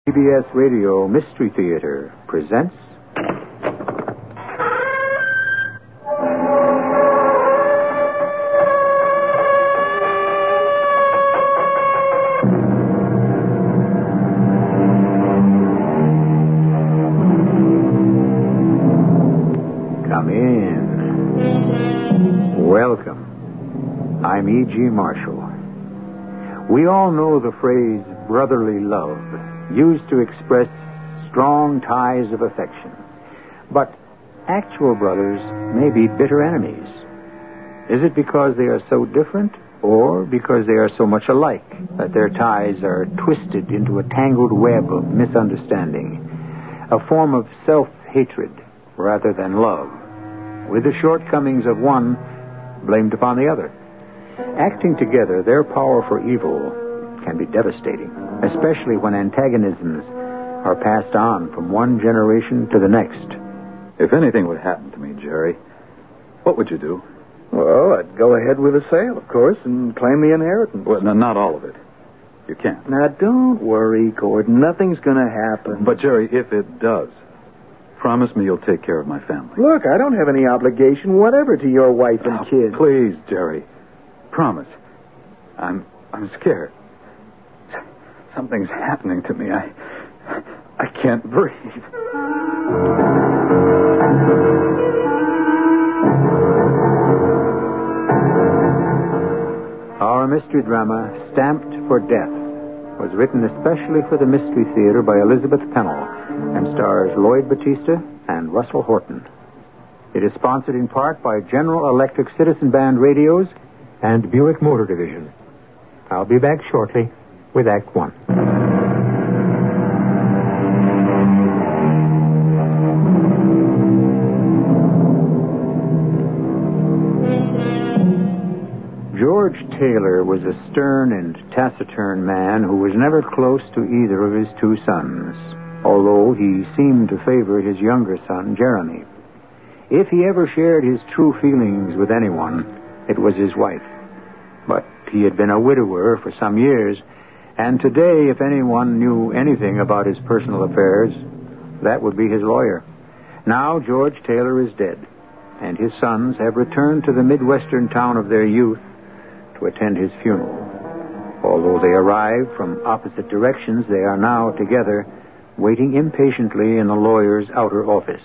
CBS Radio Mystery Theater presents... Come in. Welcome. I'm E.G. Marshall. We all know the phrase brotherly love, used to express strong ties of affection. But actual brothers may be bitter enemies. Is it because they are so different, or because they are so much alike that their ties are twisted into a tangled web of misunderstanding, a form of self-hatred rather than love, with the shortcomings of one blamed upon the other? Acting together, their power for evil can be devastating, especially when antagonisms are passed on from one generation to the next. If anything would happen to me, Jerry, what would you do? Well, I'd go ahead with the sale, of course, and claim the inheritance. Well, no, not all of it. You can't. Now, don't worry, Gordon. Nothing's going to happen. But, Jerry, if it does, promise me you'll take care of my family. Look, I don't have any obligation whatever to your wife and kids. Please, Jerry. Promise. I'm scared. Something's happening to me. I can't breathe. Our mystery drama, Stamped for Death, was written especially for the Mystery Theater by Elizabeth Pennell and stars Lloyd Battista and Russell Horton. It is sponsored in part by General Electric Citizen Band Radios and Buick Motor Division. I'll be back shortly with Act One. George Taylor was a stern and taciturn man who was never close to either of his two sons, although he seemed to favor his younger son, Jeremy. If he ever shared his true feelings with anyone, it was his wife. But he had been a widower for some years, and today, if anyone knew anything about his personal affairs, that would be his lawyer. Now George Taylor is dead, and his sons have returned to the Midwestern town of their youth to attend his funeral. Although they arrived from opposite directions, they are now together, waiting impatiently in the lawyer's outer office.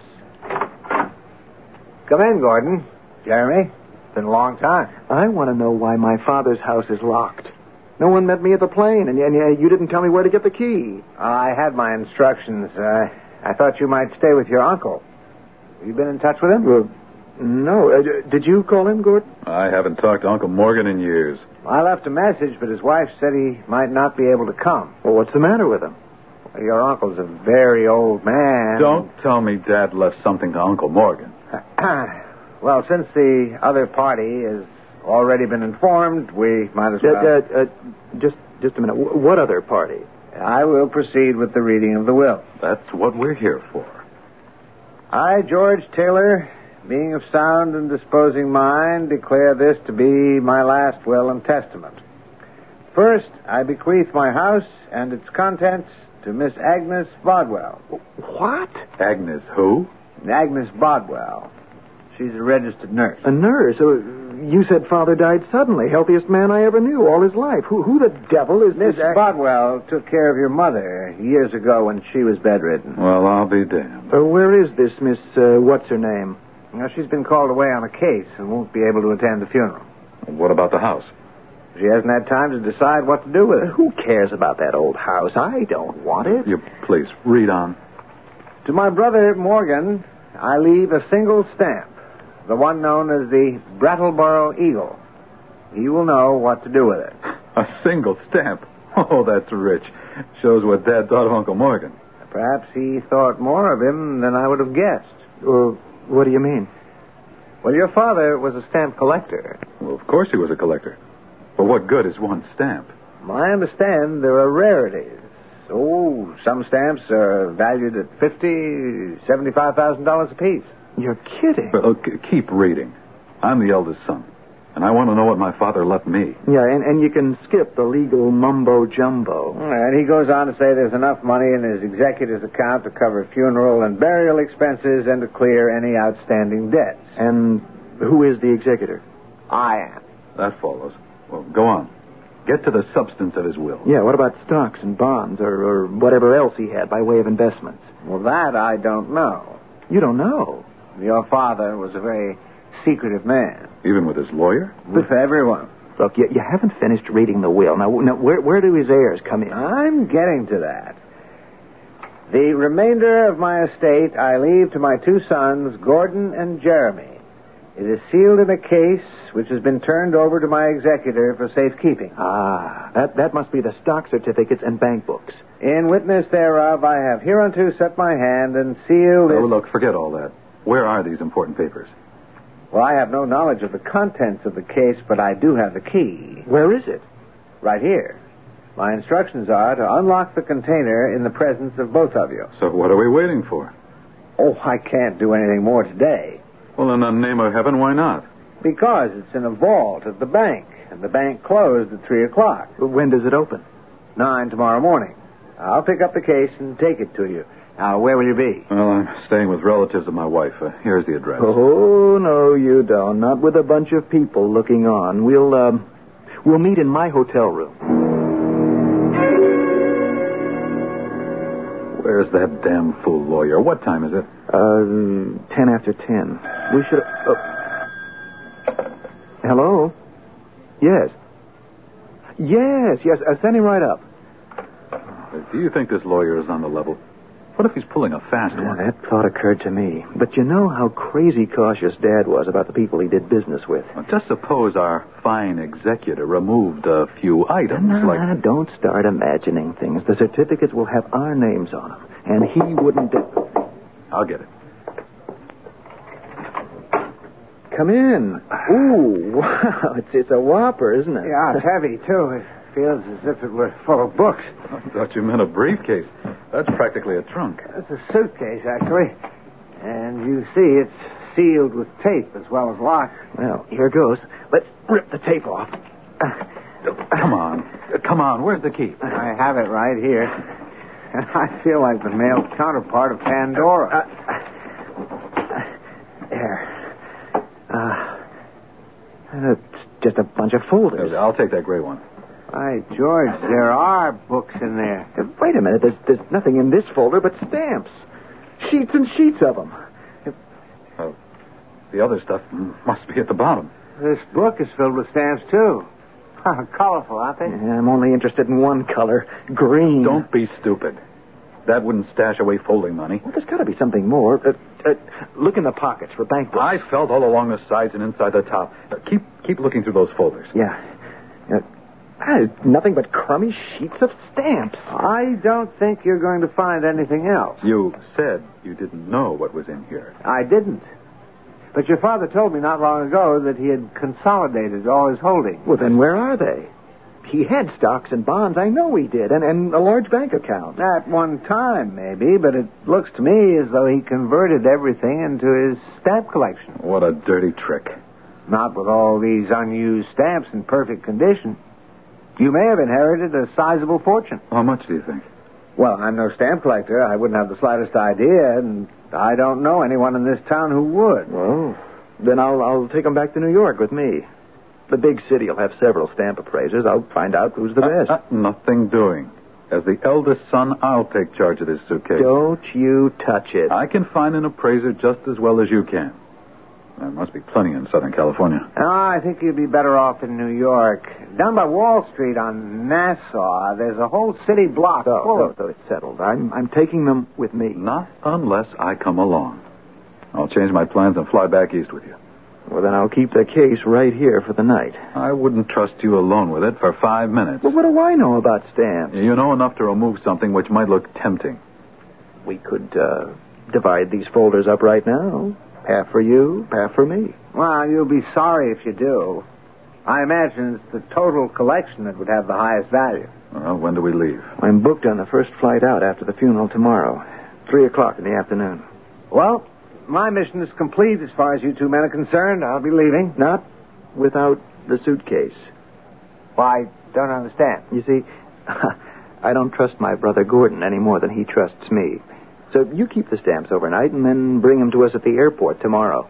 Come in, Gordon. Jeremy, it's been a long time. I want to know why my father's house is locked. No one met me at the plane, and you didn't tell me where to get the key. I had my instructions. I thought you might stay with your uncle. Have you been in touch with him? Well, no. Did you call him, Gordon? I haven't talked to Uncle Morgan in years. I left a message, but his wife said he might not be able to come. Well, what's the matter with him? Well, your uncle's a very old man. Don't tell me Dad left something to Uncle Morgan. Well, since the other party has already been informed, we might as well... Just a minute. What other party? I will proceed with the reading of the will. That's what we're here for. I, George Taylor, being of sound and disposing mind, declare this to be my last will and testament. First, I bequeath my house and its contents to Miss Agnes Bodwell. What? Agnes who? Agnes Bodwell. She's a registered nurse. A nurse? You said father died suddenly. Healthiest man I ever knew all his life. Who the devil is Miss this? Bodwell took care of your mother years ago when she was bedridden. Well, I'll be damned. Where is this Miss, what's her name? Now, she's been called away on a case and won't be able to attend the funeral. What about the house? She hasn't had time to decide what to do with it. Who cares about that old house? I don't want it. You please, read on. To my brother Morgan, I leave a single stamp, the one known as the Brattleboro Eagle. He will know what to do with it. A single stamp? Oh, that's rich. Shows what Dad thought of Uncle Morgan. Perhaps he thought more of him than I would have guessed. What do you mean? Well, your father was a stamp collector. Well, of course he was a collector. But what good is one stamp? I understand there are rarities. Oh, some stamps are valued at $50,000, $75,000 apiece. You're kidding. Well, keep reading. I'm the eldest son. And I want to know what my father left me. Yeah, and you can skip the legal mumbo-jumbo. And he goes on to say there's enough money in his executor's account to cover funeral and burial expenses and to clear any outstanding debts. And who is the executor? I am. That follows. Well, go on. Get to the substance of his will. Yeah, what about stocks and bonds or whatever else he had by way of investments? Well, that I don't know. You don't know? Your father was a very secretive man. Even with his lawyer? With everyone. Look, you haven't finished reading the will. Now where do his heirs come in? I'm getting to that. The remainder of my estate I leave to my two sons, Gordon and Jeremy. It is sealed in a case which has been turned over to my executor for safekeeping. Ah, that must be the stock certificates and bank books. In witness thereof, I have hereunto set my hand and sealed it. Oh, look, forget all that. Where are these important papers? Well, I have no knowledge of the contents of the case, but I do have the key. Where is it? Right here. My instructions are to unlock the container in the presence of both of you. So what are we waiting for? Oh, I can't do anything more today. Well, in the name of heaven, why not? Because it's in a vault at the bank, and the bank closed at 3 o'clock. When does it open? 9 tomorrow morning. I'll pick up the case and take it to you. Now, where will you be? Well, I'm staying with relatives of my wife. Here's the address. Oh, no, you don't. Not with a bunch of people looking on. We'll meet in my hotel room. Where's that damn fool lawyer? What time is it? 10 after 10. We should... Hello? Yes. Yes, send him right up. Do you think this lawyer is on the level? What if he's pulling a fast one? That thought occurred to me. But you know how crazy cautious Dad was about the people he did business with. Well, just suppose our fine executor removed a few items like... Don't start imagining things. The certificates will have our names on them. And he wouldn't... I'll get it. Come in. Ooh, wow. It's a whopper, isn't it? Yeah, it's heavy, too. It feels as if it were full of books. I thought you meant a briefcase. That's practically a trunk. It's a suitcase, actually. And you see, it's sealed with tape as well as locked. Well, here goes. Let's rip the tape off. Come on. Where's the key? I have it right here. I feel like the male counterpart of Pandora. There. It's just a bunch of folders. I'll take that gray one. By George, there are books in there. Wait a minute. There's nothing in this folder but stamps. Sheets and sheets of them. The other stuff must be at the bottom. This book is filled with stamps, too. Colorful, aren't they? Yeah, I'm only interested in one color, green. Don't be stupid. That wouldn't stash away folding money. Well, there's got to be something more. Look in the pockets for bank books. I felt all along the sides and inside the top. Keep looking through those folders. Yeah. Nothing but crummy sheets of stamps. I don't think you're going to find anything else. You said you didn't know what was in here. I didn't. But your father told me not long ago that he had consolidated all his holdings. Well, then where are they? He had stocks and bonds, I know he did, and a large bank account. At one time, maybe, but it looks to me as though he converted everything into his stamp collection. What a dirty trick. Not with all these unused stamps in perfect condition. You may have inherited a sizable fortune. How much do you think? Well, I'm no stamp collector. I wouldn't have the slightest idea, and I don't know anyone in this town who would. Well, then I'll take them back to New York with me. The big city will have several stamp appraisers. I'll find out who's the best. Nothing doing. As the eldest son, I'll take charge of this suitcase. Don't you touch it. I can find an appraiser just as well as you can. There must be plenty in Southern California. Oh, I think you'd be better off in New York. Down by Wall Street on Nassau, there's a whole city block full of... So it's settled. I'm taking them with me. Not unless I come along. I'll change my plans and fly back east with you. Well, then I'll keep the case right here for the night. I wouldn't trust you alone with it for 5 minutes. Well, what do I know about stamps? You know enough to remove something which might look tempting. We could divide these folders up right now. Half for you, half for me. Well, you'll be sorry if you do. I imagine it's the total collection that would have the highest value. Well, when do we leave? I'm booked on the first flight out after the funeral tomorrow. 3 o'clock in the afternoon. Well, my mission is complete as far as you two men are concerned. I'll be leaving. Not without the suitcase. Well, I don't understand. You see, I don't trust my brother Gordon any more than he trusts me. So you keep the stamps overnight and then bring them to us at the airport tomorrow.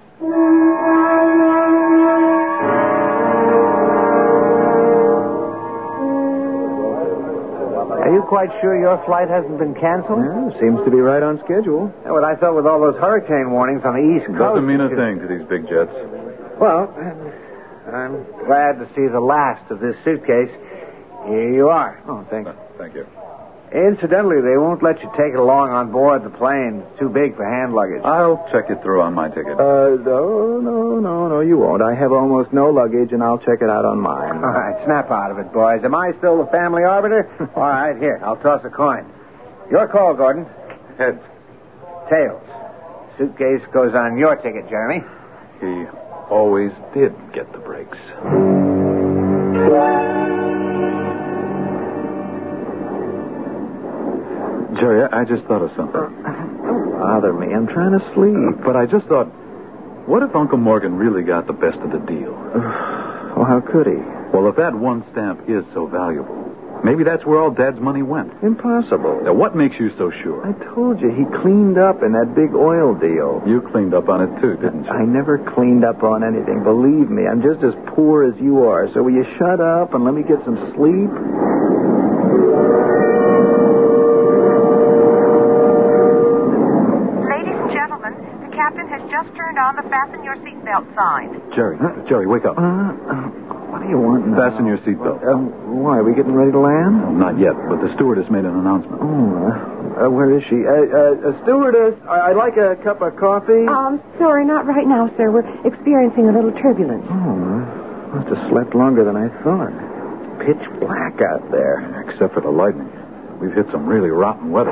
Are you quite sure your flight hasn't been canceled? Yeah, seems to be right on schedule. Yeah, what I thought with all those hurricane warnings on the East Coast... Doesn't mean a thing to these big jets. Well, I'm glad to see the last of this suitcase. Here you are. Oh, thanks. Thank you. Incidentally, they won't let you take it along on board the plane. It's too big for hand luggage. I'll check it through on my ticket. No, you won't. I have almost no luggage, and I'll check it out on mine. All right, snap out of it, boys. Am I still the family arbiter? All right, here, I'll toss a coin. Your call, Gordon. Heads. Tails. Suitcase goes on your ticket, Jeremy. He always did get the breaks. Jerry, I just thought of something. Don't bother me. I'm trying to sleep. But I just thought, what if Uncle Morgan really got the best of the deal? Well, how could he? Well, if that one stamp is so valuable, maybe that's where all Dad's money went. Impossible. Now, what makes you so sure? I told you, he cleaned up in that big oil deal. You cleaned up on it, too, didn't you? I never cleaned up on anything. Believe me, I'm just as poor as you are. So will you shut up and let me get some sleep? Captain has just turned on the fasten your seatbelt sign. Jerry, wake up. What do you want now? Fasten your seatbelt. Why, are we getting ready to land? Well, not yet, but the stewardess made an announcement. Where is she? Stewardess, I'd like a cup of coffee. Sorry, not right now, sir. We're experiencing a little turbulence. Must have slept longer than I thought. Pitch black out there. Except for the lightning. We've hit some really rotten weather.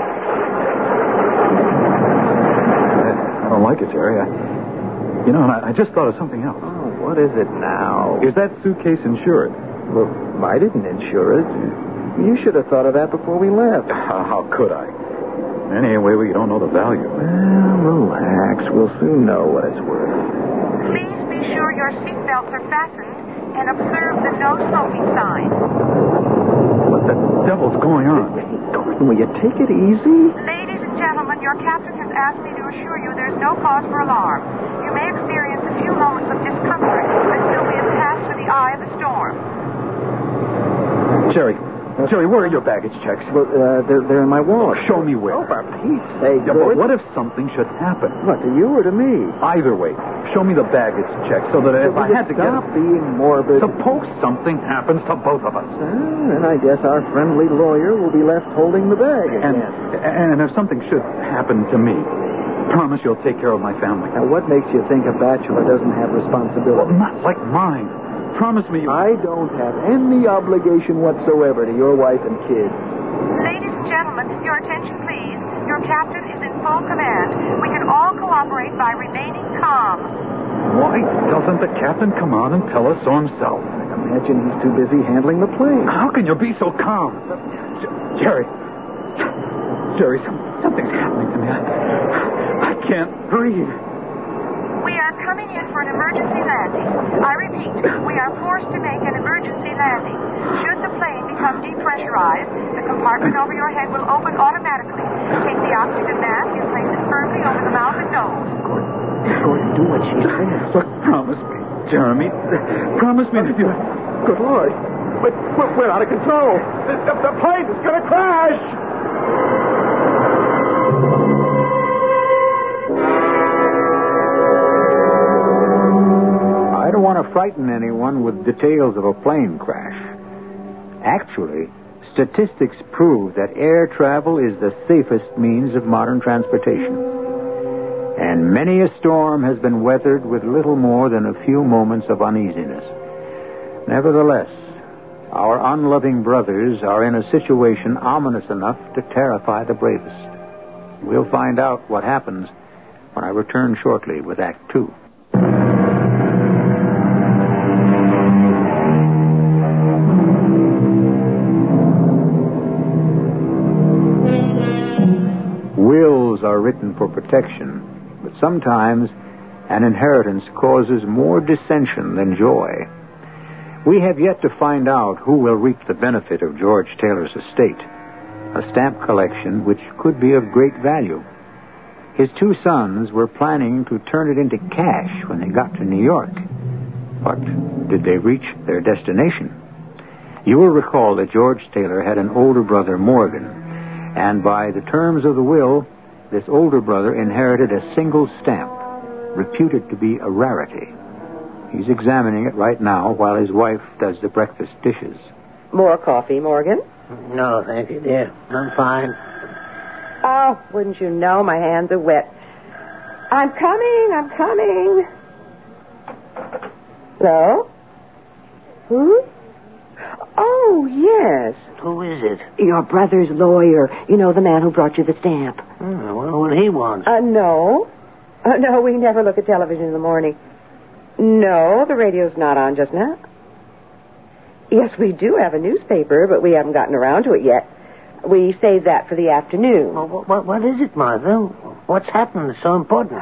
I don't like it, Jerry. I just thought of something else. Oh, what is it now? Is that suitcase insured? Well, I didn't insure it. You should have thought of that before we left. How could I? Anyway, we don't know the value. Well, relax. We'll soon know what it's worth. Please be sure your seatbelts are fastened and observe the no smoking sign. What the devil's going on? Hey, Gordon, will you take it easy? Ladies and gentlemen, your captain has asked me to assure you there's no cause for alarm. You may experience a few moments of discomfort until we have passed through the eye of the storm. Jerry, where are your baggage checks? Well, they're in my wallet. Show me where. Oh, for Pete's sake. Yeah, but what if something should happen? What, to you or to me? Either way, show me the baggage check so that if I had to get... Stop being morbid. Suppose something happens to both of us. Then I guess our friendly lawyer will be left holding the bag again. And if something should happen to me, promise you'll take care of my family. Now, what makes you think a bachelor doesn't have responsibility? Well, not like mine. Promise me you... I don't have any obligation whatsoever to your wife and kids. Ladies and gentlemen, your attention, please. Your captain is in full command. We can all cooperate by remaining calm. Why doesn't the captain come on and tell us so himself? I imagine he's too busy handling the plane. How can you be so calm? Jerry, something's happening to me. I can't breathe. We are coming in for an emergency landing. I repeat, we are forced to make an emergency landing. Should the plane become depressurized, the compartment over your head will open automatically. Take the oxygen mask and place it firmly over the mouth and nose. Gordon, do what she says. Look, promise me, Jeremy. Promise me that you... Good Lord. But we're out of control. The plane is going to crash. I don't want to frighten anyone with details of a plane crash. Actually, statistics prove that air travel is the safest means of modern transportation. And many a storm has been weathered with little more than a few moments of uneasiness. Nevertheless, our unloving brothers are in a situation ominous enough to terrify the bravest. We'll find out what happens when I return shortly with Act 2. Wills are written for protection, but sometimes an inheritance causes more dissension than joy. We have yet to find out who will reap the benefit of George Taylor's estate, a stamp collection which could be of great value. His two sons were planning to turn it into cash when they got to New York. But did they reach their destination? You will recall that George Taylor had an older brother, Morgan, and by the terms of the will, this older brother inherited a single stamp, reputed to be a rarity. He's examining it right now while his wife does the breakfast dishes. More coffee, Morgan? No, thank you, dear. I'm fine. Oh, wouldn't you know, my hands are wet. I'm coming. Hello? Who? Oh, yes. Who is it? Your brother's lawyer. You know, the man who brought you the stamp. Well, what he wants? No. No, we never look at television in the morning. No, the radio's not on just now. Yes, we do have a newspaper, but we haven't gotten around to it yet. We save that for the afternoon. Well, what is it, Martha? What's happened that's so important?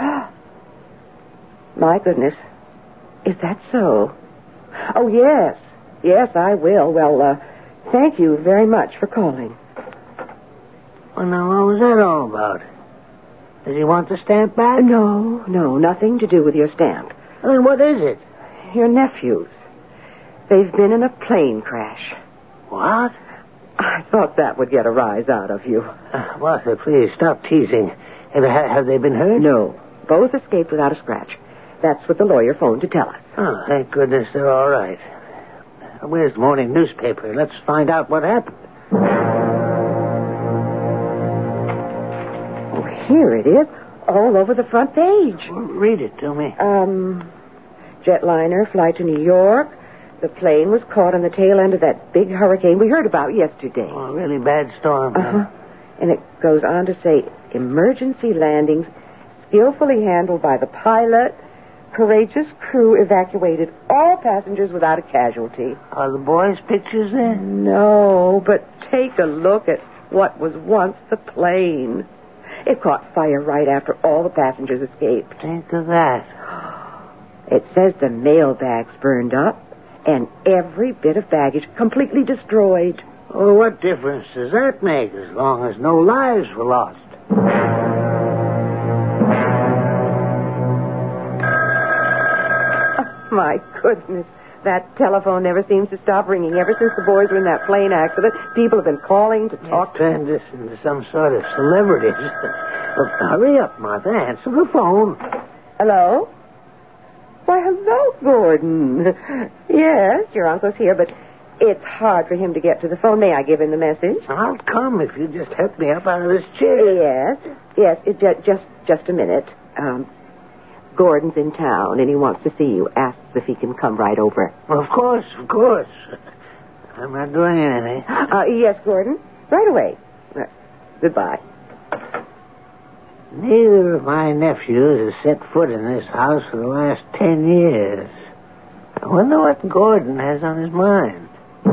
My goodness. Is that so? Oh, yes. Yes, I will. Well, thank you very much for calling. Well, now, what was that all about? Does he want the stamp back? No, nothing to do with your stamp. Then what is it? Your nephews. They've been in a plane crash. What? I thought that would get a rise out of you. Martha, please, stop teasing. Have they been hurt? No. Both escaped without a scratch. That's what the lawyer phoned to tell us. Oh, thank goodness they're all right. Where's the morning newspaper? Let's find out what happened. Oh, here it is. All over the front page. Well, read it to me. Jetliner, flight to New York. The plane was caught on the tail end of that big hurricane we heard about yesterday. Oh, a really bad storm. Uh-huh. And it goes on to say, emergency landings skillfully handled by the pilot. Courageous crew evacuated all passengers without a casualty. Are the boys' pictures there? No, but take a look at what was once the plane. It caught fire right after all the passengers escaped. Think of that. It says the mail bags burned up and every bit of baggage completely destroyed. Oh, what difference does that make as long as no lives were lost? Oh, my goodness. That telephone never seems to stop ringing. Ever since the boys were in that plane accident, people have been calling to talk. Turned this into some sort of celebrity. Look, hurry up, Martha. Answer the phone. Hello? Why, hello, Gordon. Yes, your uncle's here, but it's hard for him to get to the phone. May I give him the message? I'll come if you just help me up out of this chair. Yes. Just a minute. Gordon's in town, and he wants to see you. Asks if he can come right over. Well, of course. I'm not doing anything. Yes, Gordon. Right away. Goodbye. Neither of my nephews has set foot in this house for the last 10 years. I wonder what Gordon has on his mind.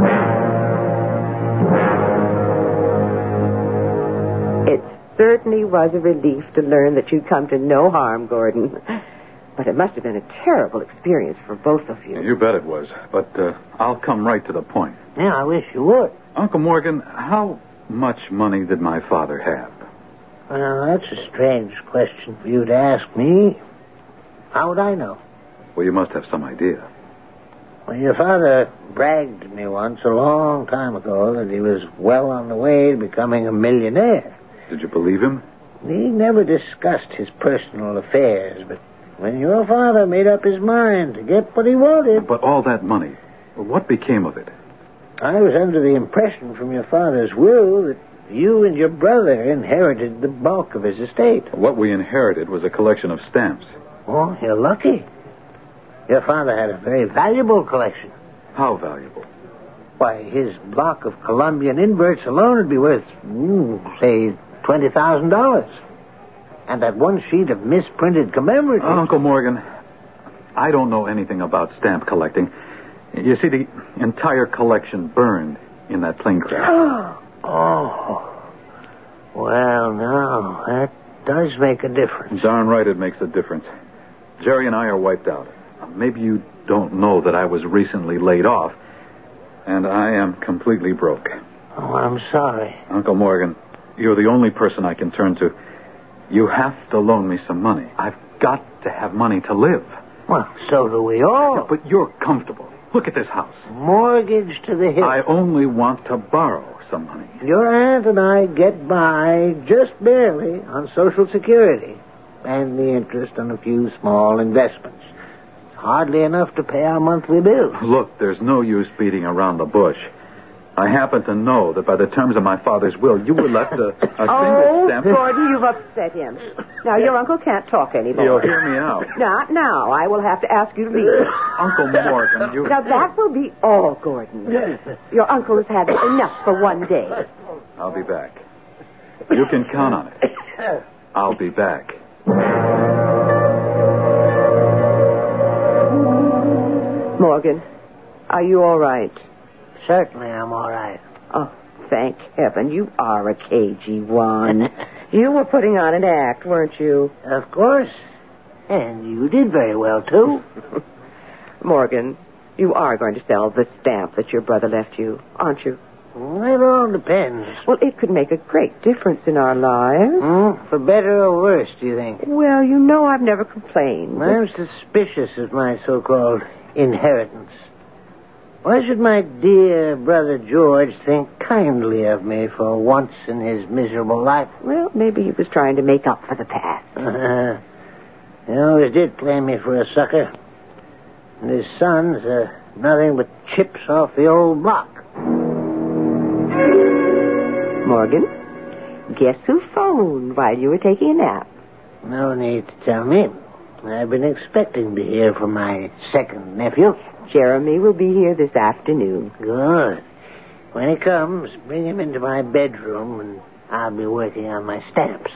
It certainly was a relief to learn that you'd come to no harm, Gordon. But it must have been a terrible experience for both of you. You bet it was. But I'll come right to the point. Yeah, I wish you would. Uncle Morgan, how much money did my father have? Well, that's a strange question for you to ask me. How would I know? Well, you must have some idea. Well, your father bragged to me once a long time ago that he was well on the way to becoming a millionaire. Did you believe him? He never discussed his personal affairs, but when your father made up his mind to get what he wanted... But all that money, what became of it? I was under the impression from your father's will that you and your brother inherited the bulk of his estate. What we inherited was a collection of stamps. Oh, you're lucky. Your father had a very valuable collection. How valuable? Why, his block of Colombian inverts alone would be worth, say, $20,000. And that one sheet of misprinted commemoratives... Uncle Morgan, I don't know anything about stamp collecting. You see, the entire collection burned in that plane crash. Oh. Well, now, that does make a difference. Darn right it makes a difference. Jerry and I are wiped out. Maybe you don't know that I was recently laid off, And I am completely broke. Oh, I'm sorry. Uncle Morgan, you're the only person I can turn to. You have to loan me some money. I've got to have money to live. Well, so do we all. Yeah, but you're comfortable. Look at this house. Mortgage to the hilt. I only want to borrow some money. Your aunt and I get by just barely on Social Security and the interest on a few small investments. Hardly enough to pay our monthly bills. Look, there's no use beating around the bush. I happen to know that by the terms of my father's will, you were left a single stamp. Oh, Gordon, you've upset him. Now, your uncle can't talk anymore. You'll hear me out. Not now. I will have to ask you to leave. Uncle Morgan, you... Now, that will be all, Gordon. Your uncle has had enough for one day. I'll be back. You can count on it. I'll be back. Morgan, are you all right? Certainly I'm all right. Oh, thank heaven. You are a cagey one. You were putting on an act, weren't you? Of course. And you did very well, too. Morgan, you are going to sell the stamp that your brother left you, aren't you? It all depends. Well, it could make a great difference in our lives. For better or worse, do you think? Well, you know I've never complained. I'm suspicious of my so-called inheritance. Why should my dear brother George think kindly of me for once in his miserable life? Well, maybe he was trying to make up for the past. He always did play me for a sucker. And his sons are nothing but chips off the old block. Morgan, guess who phoned while you were taking a nap? No need to tell me. I've been expecting to hear from my second nephew. Jeremy will be here this afternoon. Good. When he comes, bring him into my bedroom, and I'll be working on my stamps.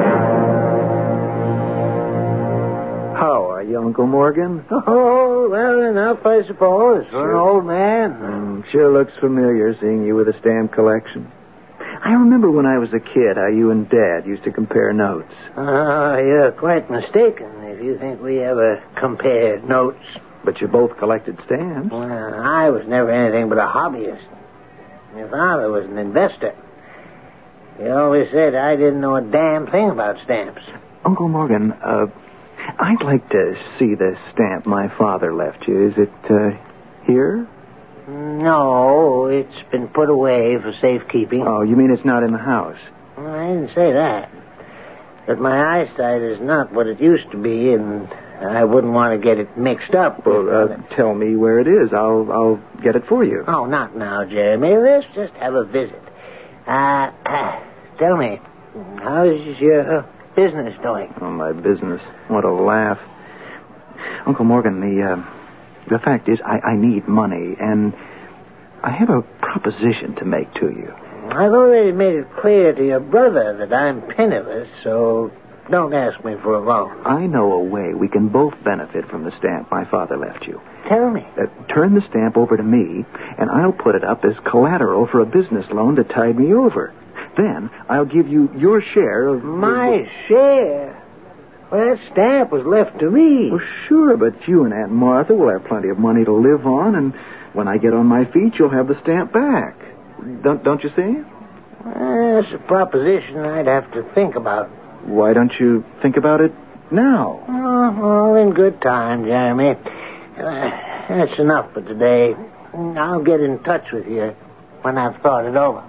How are you, Uncle Morgan? Oh, well enough, I suppose, for an old man. Sure looks familiar, seeing you with a stamp collection. I remember when I was a kid how you and Dad used to compare notes. You're quite mistaken if you think we ever compared notes. But you both collected stamps. Well, I was never anything but a hobbyist. My father was an investor. He always said I didn't know a damn thing about stamps. Uncle Morgan, I'd like to see the stamp my father left you. Is it here? No, it's been put away for safekeeping. Oh, you mean it's not in the house? Well, I didn't say that. But my eyesight is not what it used to be, and I wouldn't want to get it mixed up. Well, tell me where it is. I'll get it for you. Oh, not now, Jeremy. Let's just have a visit. Tell me, how's your business doing? Oh, my business. What a laugh. Uncle Morgan, the fact is I need money, and I have a proposition to make to you. I've already made it clear to your brother that I'm penniless, so don't ask me for a loan. I know a way we can both benefit from the stamp my father left you. Tell me. Turn the stamp over to me, and I'll put it up as collateral for a business loan to tide me over. Then I'll give you your share of... My share? Well, that stamp was left to me. Well, sure, but you and Aunt Martha will have plenty of money to live on, and when I get on my feet, you'll have the stamp back. Don't you see? That's a proposition I'd have to think about. Why don't you think about it now? Oh, in good time, Jeremy. That's enough for today. I'll get in touch with you when I've thought it over.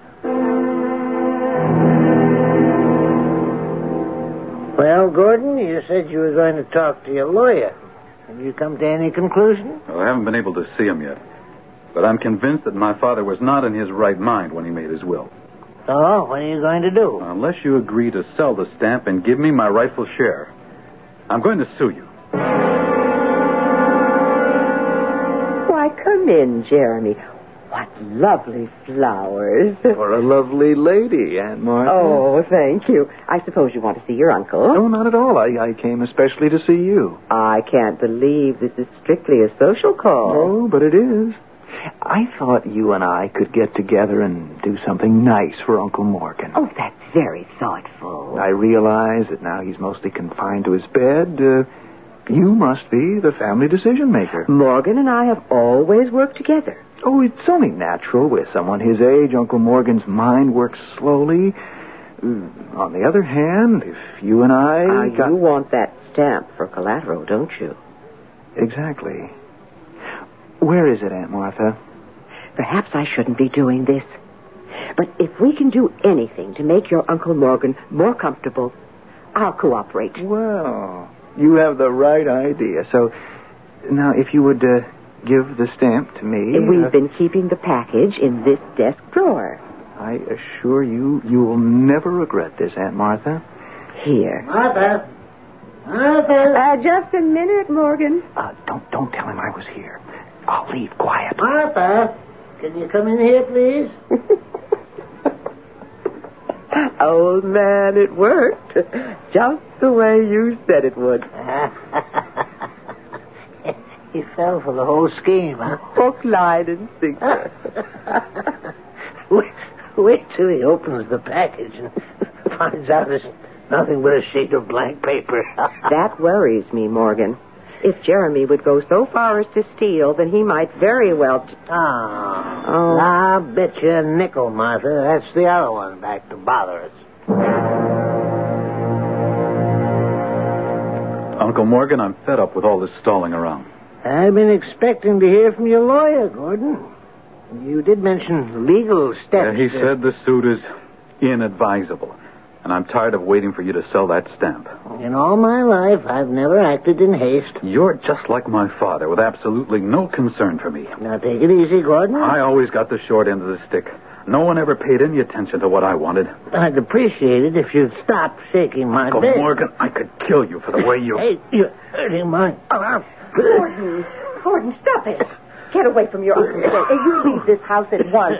Well, Gordon, you said you were going to talk to your lawyer. Have you come to any conclusion? Well, I haven't been able to see him yet. But I'm convinced that my father was not in his right mind when he made his will. So, what are you going to do? Unless you agree to sell the stamp and give me my rightful share, I'm going to sue you. Why, come in, Jeremy. What lovely flowers. For a lovely lady, Aunt Martha. Oh, thank you. I suppose you want to see your uncle. No, not at all. I came especially to see you. I can't believe this is strictly a social call. Oh, but it is. I thought you and I could get together and do something nice for Uncle Morgan. Oh, that's very thoughtful. I realize that now he's mostly confined to his bed. You must be the family decision maker. Morgan and I have always worked together. Oh, it's only natural with someone his age. Uncle Morgan's mind works slowly. On the other hand, if you and I... You want that stamp for collateral, don't you? Exactly. Where is it, Aunt Martha? Perhaps I shouldn't be doing this. But if we can do anything to make your Uncle Morgan more comfortable, I'll cooperate. Well, you have the right idea. So, now, if you would give the stamp to me... We've been keeping the package in this desk drawer. I assure you, you will never regret this, Aunt Martha. Here. Martha! Martha! Just a minute, Morgan. Don't tell him I was here. I'll leave quiet. Martha! Can you come in here, please? Old man, it worked. Just the way you said it would. He fell for the whole scheme, huh? Hook, line, and sinker. Wait till he opens the package and finds out it's nothing but a sheet of blank paper. That worries me, Morgan. If Jeremy would go so far as to steal, then he might very well... I'll bet you a nickel, Martha. That's the other one back to bother us. Uncle Morgan, I'm fed up with all this stalling around. I've been expecting to hear from your lawyer, Gordon. You did mention legal steps. He said the suit is inadvisable, and I'm tired of waiting for you to sell that stamp. In all my life, I've never acted in haste. You're just like my father, with absolutely no concern for me. Now, take it easy, Gordon. I always got the short end of the stick. No one ever paid any attention to what I wanted. I'd appreciate it if you'd stop shaking my Uncle bed. Morgan, I could kill you for the way you... Hey, you're hurting my arm. Gordon, stop it. Get away from your uncle. You leave this house at once.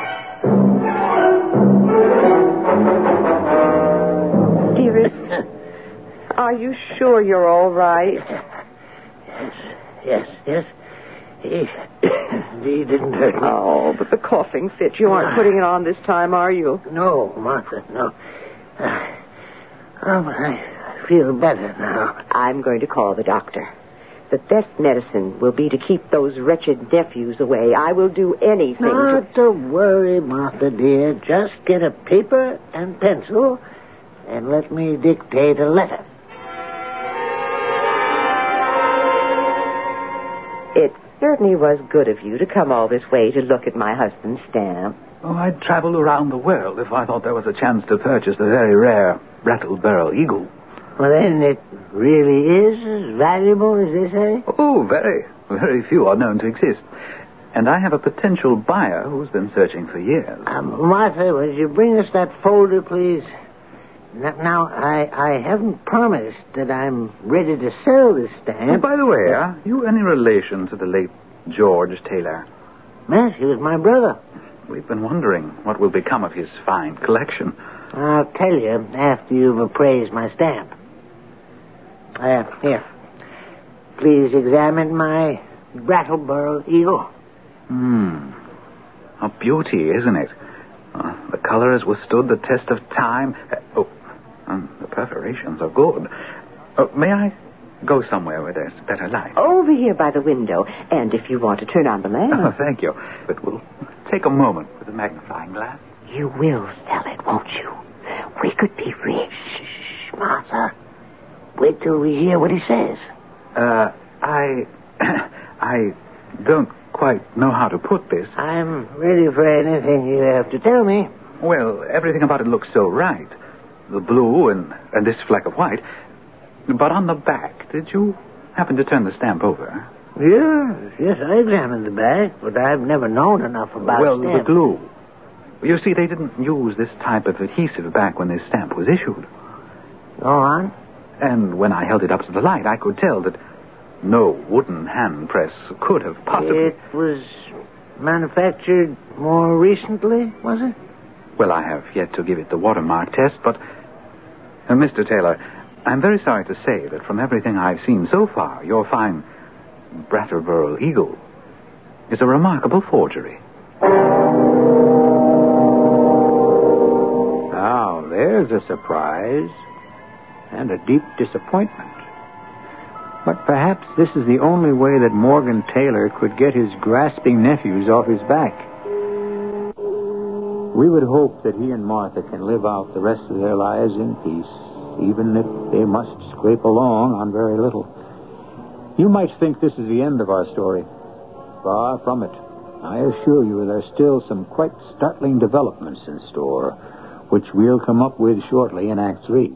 Dearest, are you sure you're all right? Yes. He didn't hurt me. Oh, but the coughing fit. You aren't putting it on this time, are you? No, Martha, no. But I feel better now. I'm going to call the doctor. The best medicine will be to keep those wretched nephews away. I will do anything Not to worry, Martha, dear. Just get a paper and pencil and let me dictate a letter. It certainly was good of you to come all this way to look at my husband's stamp. Oh, I'd travel around the world if I thought there was a chance to purchase the very rare Rattle-Barrel Eagle. Well, then it really is as valuable as they say? Oh, very, very few are known to exist. And I have a potential buyer who's been searching for years. Martha, would you bring us that folder, please? Now, I haven't promised that I'm ready to sell this stamp. Oh, by the way, are you any relation to the late George Taylor? Yes, he was my brother. We've been wondering what will become of his fine collection. I'll tell you after you've appraised my stamp. Here. Please examine my Rattle-Barrel Eagle. A beauty, isn't it? The color has withstood the test of time. The perforations are good. May I go somewhere where there's better light? Over here by the window. And if you want to turn on the lamp. Oh, thank you. But we'll take a moment with the magnifying glass. You will sell it, won't you? We could be rich. Shh, Martha. Wait till we hear what he says. I don't quite know how to put this. I'm ready for anything you have to tell me. Well, everything about it looks so right. The blue and this fleck of white. But on the back, did you happen to turn the stamp over? Yes, I examined the back, but I've never known enough about stamps. The glue. You see, they didn't use this type of adhesive back when this stamp was issued. Go on. And when I held it up to the light, I could tell that no wooden hand press could have possibly... It was manufactured more recently, was it? Well, I have yet to give it the watermark test, but... Mr. Taylor, I'm very sorry to say that from everything I've seen so far, your fine Rattle-Barrel Eagle is a remarkable forgery. Now, there's a surprise and a deep disappointment. But perhaps this is the only way that Morgan Taylor could get his grasping nephews off his back. We would hope that he and Martha can live out the rest of their lives in peace, even if they must scrape along on very little. You might think this is the end of our story. Far from it. I assure you there are still some quite startling developments in store, which we'll come up with shortly in Act 3.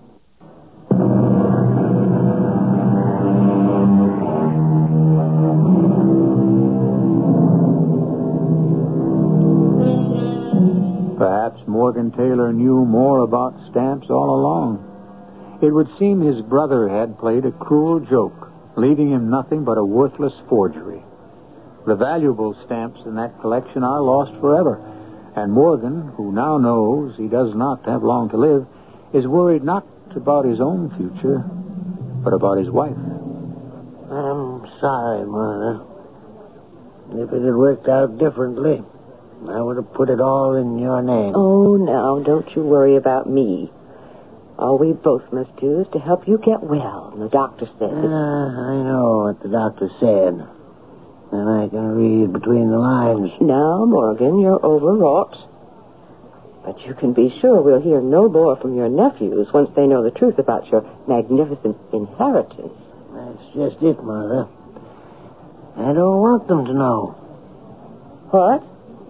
Perhaps Morgan Taylor knew more about stamps all along. It would seem his brother had played a cruel joke, leaving him nothing but a worthless forgery. The valuable stamps in that collection are lost forever, and Morgan, who now knows he does not have long to live, is worried not about his own future, but about his wife. I'm sorry, Mother. If it had worked out differently, I would have put it all in your name. Oh, now, don't you worry about me. All we both must do is to help you get well, the doctor said. I know what the doctor said. And I can read between the lines. Now, Morgan, you're overwrought. But you can be sure we'll hear no more from your nephews once they know the truth about your magnificent inheritance. That's just it, Mother. I don't want them to know. What?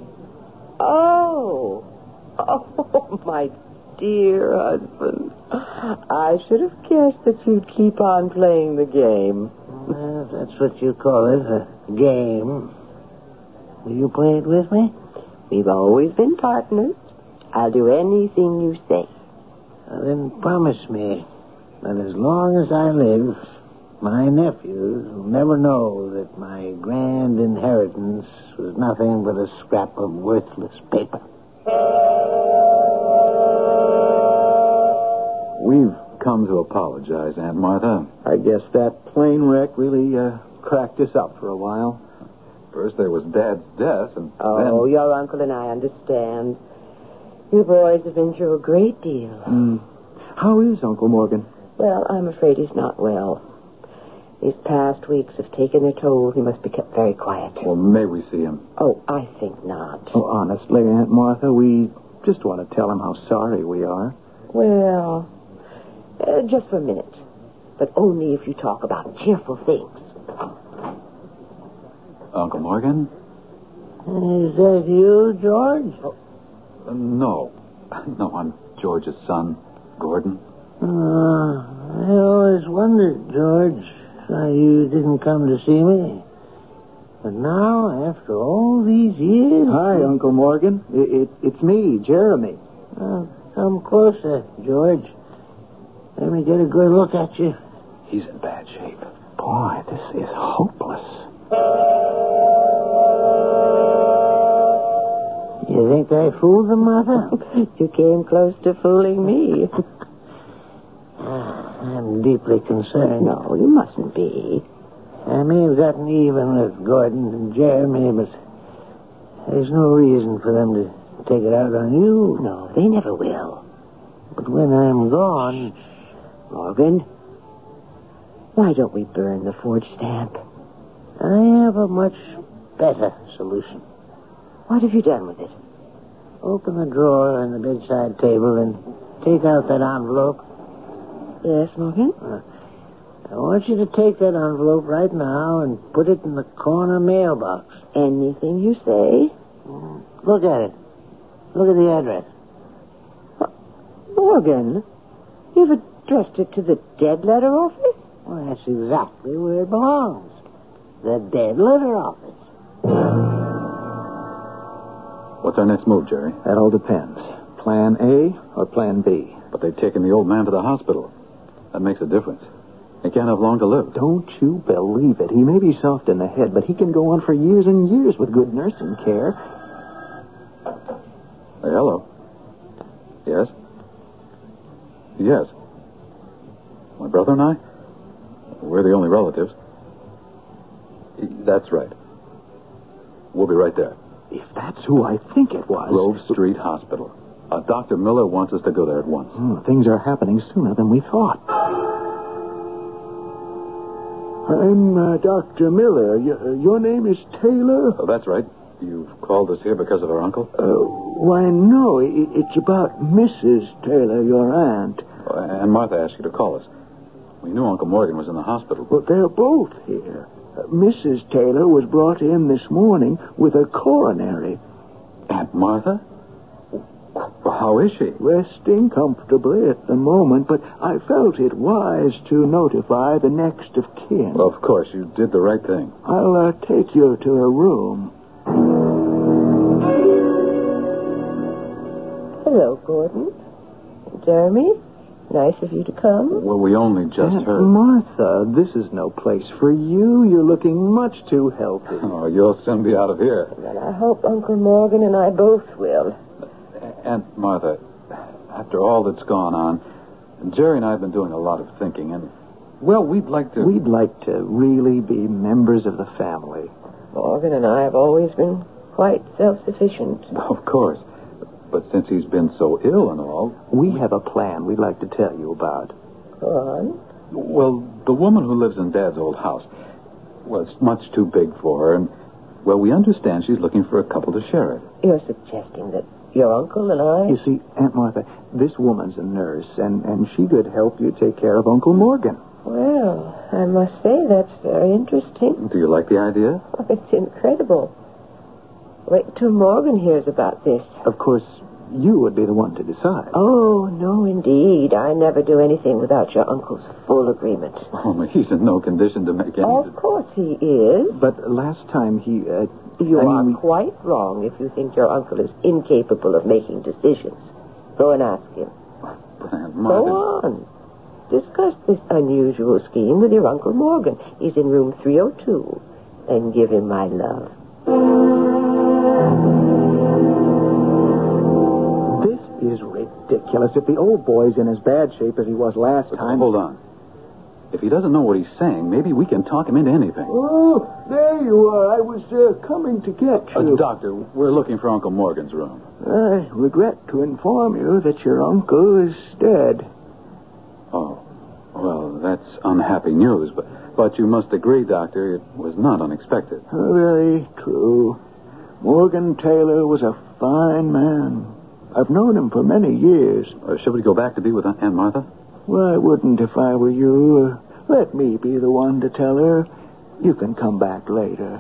Oh, my dear husband. I should have guessed that you'd keep on playing the game. Well, if that's what you call it, a game. Will you play it with me? We've always been partners. I'll do anything you say. Well, then promise me that as long as I live, my nephews will never know that my grand inheritance was nothing but a scrap of worthless paper. We've come to apologize, Aunt Martha. I guess that plane wreck really cracked us up for a while. First there was Dad's death, and Oh, then... your uncle and I understand. You boys have been through a great deal. How is Uncle Morgan? Well, I'm afraid he's not well. These past weeks have taken their toll. He must be kept very quiet. Well, may we see him? Oh, I think not. Oh, honestly, Aunt Martha, we just want to tell him how sorry we are. Well, just for a minute. But only if you talk about cheerful things. Uncle Morgan? Is that you, George? No. No, I'm George's son, Gordon. I always wondered, George, why you didn't come to see me. But now, after all these years... Hi, Uncle Morgan. It's me, Jeremy. Come closer, George. Let me get a good look at you. He's in bad shape. Boy, this is hopeless. You think I fooled the mother? You came close to fooling me. I'm deeply concerned. No, you mustn't be. I may have gotten even with Gordon and Jeremy, but there's no reason for them to take it out on you. No, they never will. But when I'm gone... Morgan, why don't we burn the forged stamp? I have a much better solution. What have you done with it? Open the drawer on the bedside table and take out that envelope. Yes, Morgan? I want you to take that envelope right now and put it in the corner mailbox. Anything you say. Look at it. Look at the address. Morgan, you've addressed it to the dead letter office? Well, that's exactly where it belongs. The dead letter office. What's our next move, Jerry? That all depends. Plan A or Plan B? But they've taken the old man to the hospital. That makes a difference. He can't have long to live. Don't you believe it. He may be soft in the head, but he can go on for years and years with good nursing care. Hey, hello. Yes? Yes. My brother and I? We're the only relatives. That's right. We'll be right there. If that's who I think it was... Grove Street Hospital. Dr. Miller wants us to go there at once. Things are happening sooner than we thought. I'm Dr. Miller. Your name is Taylor? Oh, that's right. You've called us here because of our uncle? Why, no. It's about Mrs. Taylor, your aunt. And Martha asked you to call us. We knew Uncle Morgan was in the hospital. Well, they're both here. Mrs. Taylor was brought in this morning with a coronary. Aunt Martha? Well, how is she? Resting comfortably at the moment, but I felt it wise to notify the next of kin. Well, of course, you did the right thing. I'll take you to her room. Hello, Gordon. Jeremy, nice of you to come. Well, we only just heard. Martha, this is no place for you. You're looking much too healthy. Oh, you'll soon be out of here. Well, I hope Uncle Morgan and I both will. Aunt Martha, after all that's gone on, Jerry and I have been doing a lot of thinking, and, well, we'd like to really be members of the family. Morgan and I have always been quite self-sufficient. Of course. But since he's been so ill and all... We have a plan we'd like to tell you about. Go on. Well, the woman who lives in Dad's old house, well, it's much too big for her, and, well, we understand she's looking for a couple to share it. You're suggesting that your uncle and I... You see, Aunt Martha, this woman's a nurse, and she could help you take care of Uncle Morgan. Well, I must say that's very interesting. Do you like the idea? Oh, it's incredible. Wait till Morgan hears about this. Of course, you would be the one to decide. Oh, no, indeed. I never do anything without your uncle's full agreement. Only he's in no condition to make any... Of course he is. But last time he... You are quite wrong if you think your uncle is incapable of making decisions. Go and ask him. But Aunt Martha... Go on. Discuss this unusual scheme with your Uncle Morgan. He's in room 302. And give him my love. This is ridiculous. If the old boy's in as bad shape as he was last time... Hold on. If he doesn't know what he's saying, maybe we can talk him into anything. Oh, there you are. I was coming to get you. Doctor, we're looking for Uncle Morgan's room. I regret to inform you that your uncle is dead. Oh, well, that's unhappy news, but you must agree, Doctor, it was not unexpected. Very true. Morgan Taylor was a fine man. I've known him for many years. Should we go back to be with Aunt Martha? Well, I wouldn't if I were you. Let me be the one to tell her. You can come back later.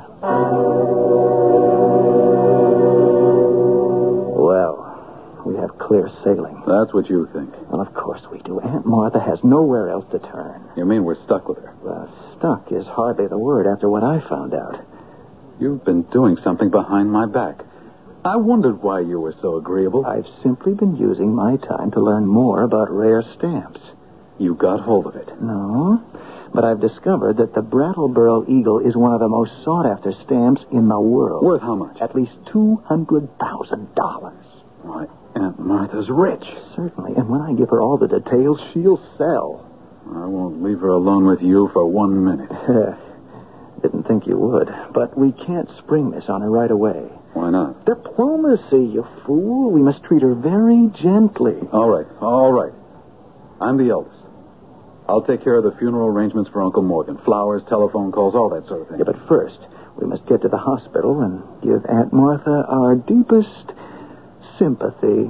Well, we have clear sailing. That's what you think. Well, of course we do. Aunt Martha has nowhere else to turn. You mean we're stuck with her? Stuck is hardly the word after what I found out. You've been doing something behind my back. I wondered why you were so agreeable. I've simply been using my time to learn more about rare stamps. You got hold of it? No, but I've discovered that the Brattleboro Eagle is one of the most sought-after stamps in the world. Worth how much? At least $200,000. Why, Aunt Martha's rich. Certainly, and when I give her all the details, she'll sell. I won't leave her alone with you for 1 minute. Didn't think you would, but we can't spring this on her right away. Why not? Diplomacy, you fool. We must treat her very gently. All right. I'm the eldest. I'll take care of the funeral arrangements for Uncle Morgan. Flowers, telephone calls, all that sort of thing. Yeah, but first, we must get to the hospital and give Aunt Martha our deepest sympathy.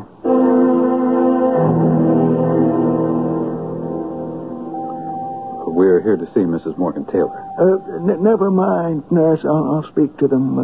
We're here to see Mrs. Morgan Taylor. Never mind, nurse. I'll speak to them.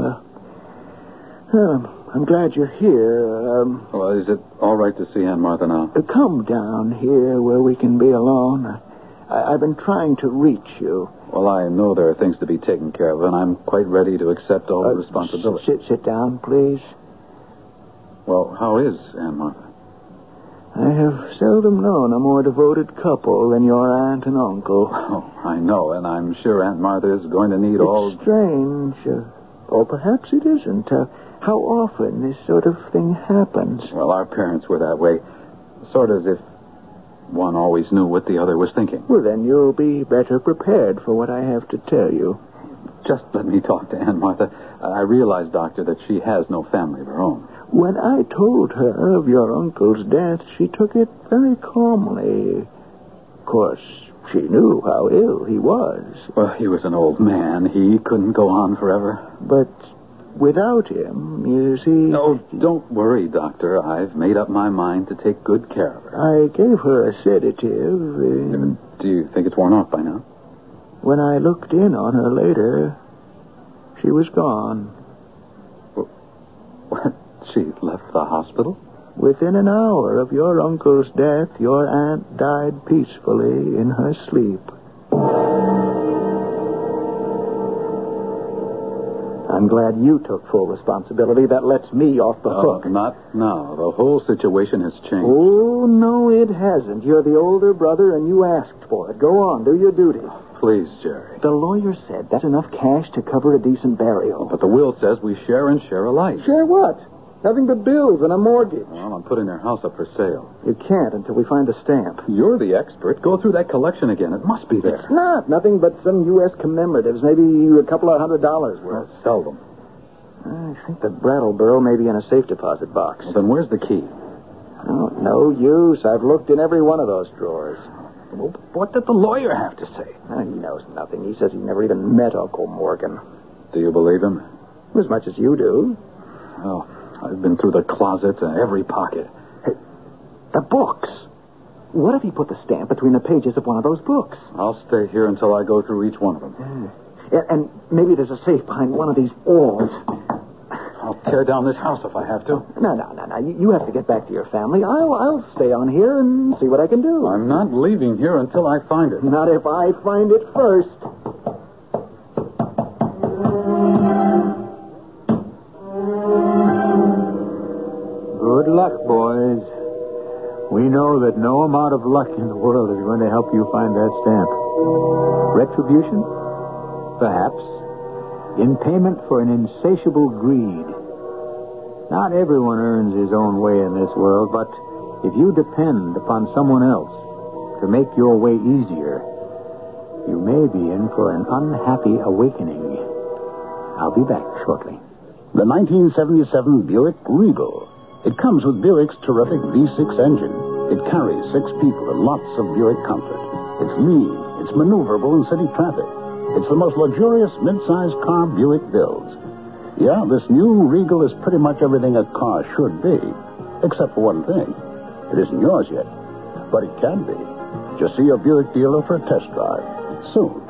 I'm glad you're here. Well, is it all right to see Aunt Martha now? Come down here where we can be alone. I've been trying to reach you. Well, I know there are things to be taken care of, and I'm quite ready to accept all the responsibility. Sit down, please. Well, how is Aunt Martha? I have seldom known a more devoted couple than your aunt and uncle. Oh, I know, and I'm sure Aunt Martha is going to need all... It's strange. Or perhaps it isn't. How often this sort of thing happens? Well, our parents were that way. Sort of as if one always knew what the other was thinking. Well, then you'll be better prepared for what I have to tell you. Just let me talk to Aunt Martha. I realize, Doctor, that she has no family of her own. When I told her of your uncle's death, she took it very calmly. Of course, She knew how ill he was. Well, he was an old man. He couldn't go on forever. But without him, you see... No, don't worry, Doctor. I've made up my mind to take good care of her. I gave her a sedative. Do you think it's worn off by now? When I looked in on her later, she was gone. What? She left the hospital? Within an hour of your uncle's death, your aunt died peacefully in her sleep. I'm glad you took full responsibility. That lets me off the hook. Not now. The whole situation has changed. Oh, no, it hasn't. You're the older brother, and you asked for it. Go on, do your duty. Please, Jerry. The lawyer said that's enough cash to cover a decent burial. But the will says we share and share alike. Share what? Nothing but bills and a mortgage. Well, I'm putting their house up for sale. You can't until we find the stamp. You're the expert. Go through that collection again. It must be there. It's not. Nothing but some U.S. commemoratives. Maybe a couple of $100 worth. I'll sell them. I think the Brattleboro may be in a safe deposit box. Well, then where's the key? Oh, no use. I've looked in every one of those drawers. Well, what did the lawyer have to say? He knows nothing. He says he never even met Uncle Morgan. Do you believe him? As much as you do. Well, I've been through the closets and every pocket. Hey, the books. What if he put the stamp between the pages of one of those books? I'll stay here until I go through each one of them. And maybe there's a safe behind one of these walls. I'll tear down this house if I have to. No. You have to get back to your family. I'll stay on here and see what I can do. I'm not leaving here until I find it. Not if I find it first. Good luck, boys. We know that no amount of luck in the world is going to help you find that stamp. Retribution? Perhaps. In payment for an insatiable greed. Not everyone earns his own way in this world, but if you depend upon someone else to make your way easier, you may be in for an unhappy awakening. I'll be back shortly. The 1977 Buick Regal. It comes with Buick's terrific V6 engine. It carries 6 people and lots of Buick comfort. It's lean. It's maneuverable in city traffic. It's the most luxurious mid-sized car Buick builds. Yeah, this new Regal is pretty much everything a car should be. Except for one thing. It isn't yours yet. But it can be. Just see your Buick dealer for a test drive. Soon.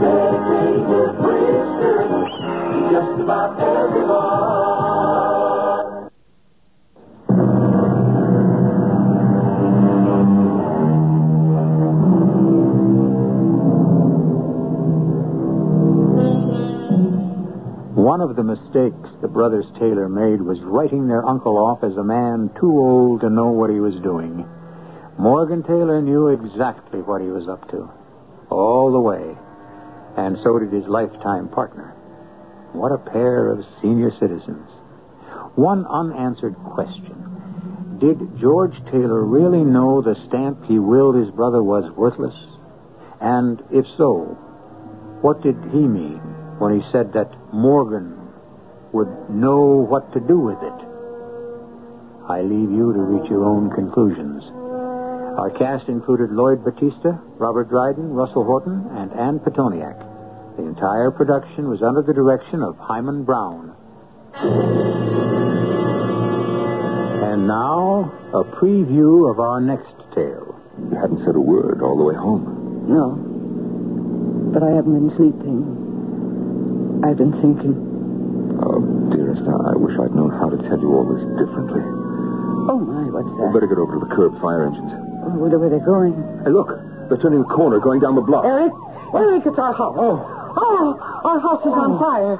Just about everyone. One of the mistakes the brothers Taylor made was writing their uncle off as a man too old to know what he was doing. Morgan Taylor knew exactly what he was up to, all the way, and so did his lifetime partner. What a pair of senior citizens. One unanswered question. Did George Taylor really know the stamp he willed his brother was worthless? And if so, what did he mean when he said that Morgan would know what to do with it? I leave you to reach your own conclusions. Our cast included Lloyd Battista, Robert Dryden, Russell Horton, and Ann Petoniak. The entire production was under the direction of Hyman Brown. And now, a preview of our next tale. You hadn't said a word all the way home. No. But I haven't been sleeping. I've been thinking. Oh, dearest, I wish I'd known how to tell you all this differently. Oh, my, what's that? We'd better get over to the curb, fire engines. Oh, where are they going? Hey, look, they're turning the corner, going down the block. Eric, it's our house. Oh, our house is on fire.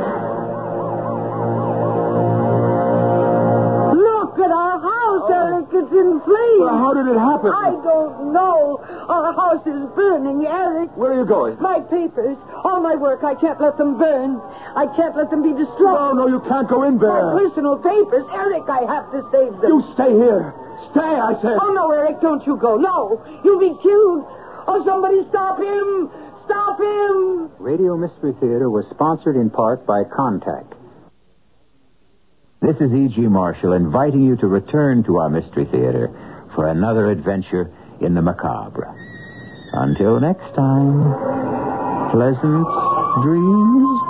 Look at our house, Eric. It's in flames. How did it happen? I don't know. Our house is burning, Eric. Where are you going? My papers, all my work. I can't let them burn. I can't let them be destroyed. No, you can't go in there. My personal papers, Eric, I have to save them. You stay here. Stay, I said. Oh, no, Eric, don't you go. No, you'll be killed. Oh, somebody stop him. Stop him. Radio Mystery Theater was sponsored in part by Contact. This is E.G. Marshall inviting you to return to our Mystery Theater for another adventure in the macabre. Until next time, pleasant dreams.